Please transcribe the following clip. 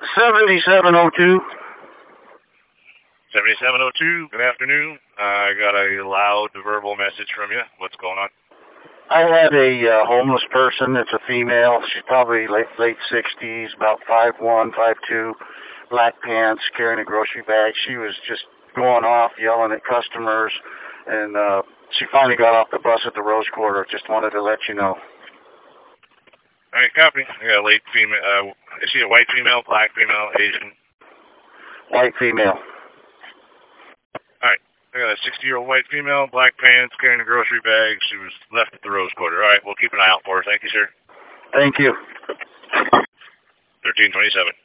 7702. 7702, good afternoon. I got a loud verbal message from you. What's going on? I had a homeless person. It's a female. She's probably late 60s, about 5'1", 5'2", black pants, carrying a grocery bag. She was just going off, yelling at customers, and she finally got off the bus at the Rose Quarter. Just wanted to let you know. All right, copy. I got a late female. Is she a white female, black female, Asian? White female. All right. I got a 60-year-old white female, black pants, carrying a grocery bag. She was left at the Rose Quarter. All right, we'll keep an eye out for her. Thank you, sir. Thank you. 1327.